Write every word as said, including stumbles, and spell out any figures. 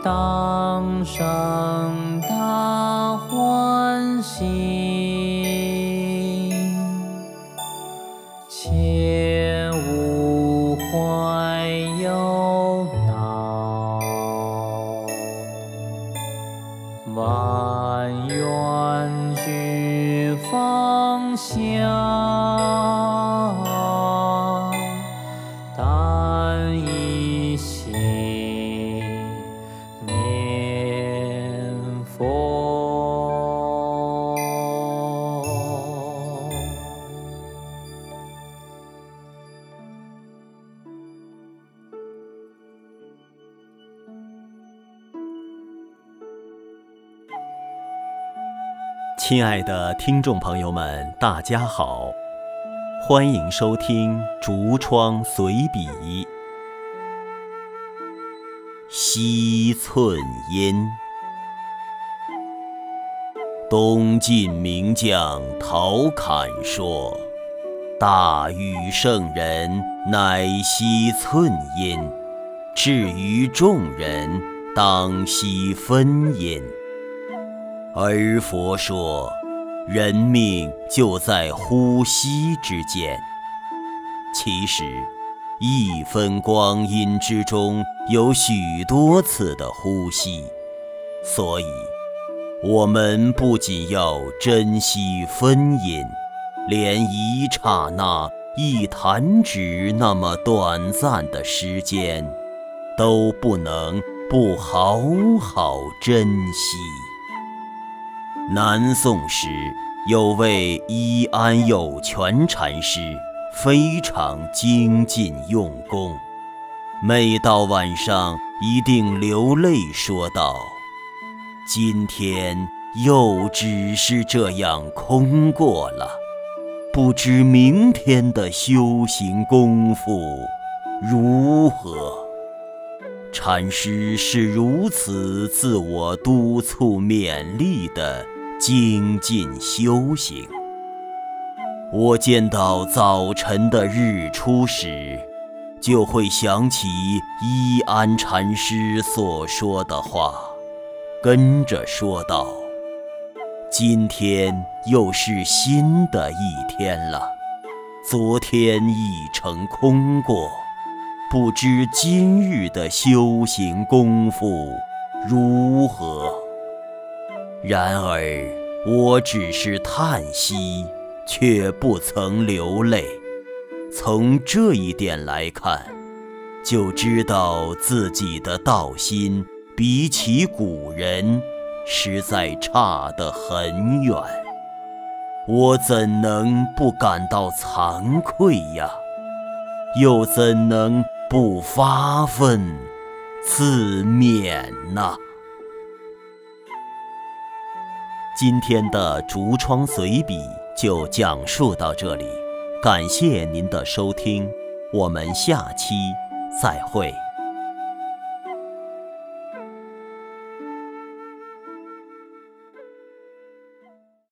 当生大欢喜，切勿怀忧恼，万愿俱放下，但一心念佛。 亲爱的听众朋友们，大家好，欢迎收听竹窗随笔。西寸阴。东晋名将陶侃说：大禹圣人乃惜寸阴，至于众人当惜分阴。而佛说，人命就在呼吸之间。其实一分光阴之中有许多次的呼吸，所以我们不仅要珍惜分阴，连一刹那一弹指那么短暂的时间都不能不好好珍惜。南宋时有位依安有全禅师，非常精进用功，每到晚上一定流泪说道：今天又只是这样空过了，不知明天的修行功夫如何。禅师是如此自我督促勉励的精进修行。我见到早晨的日出时，就会想起依安禅师所说的话，跟着说道：今天又是新的一天了，昨天已成空过，不知今日的修行功夫如何。然而我只是叹息，却不曾流泪。从这一点来看，就知道自己的道心比起古人实在差得很远。我怎能不感到惭愧呀？又怎能不发愤自勉呢？今天的竹窗随笔就讲述到这里，感谢您的收听，我们下期再会。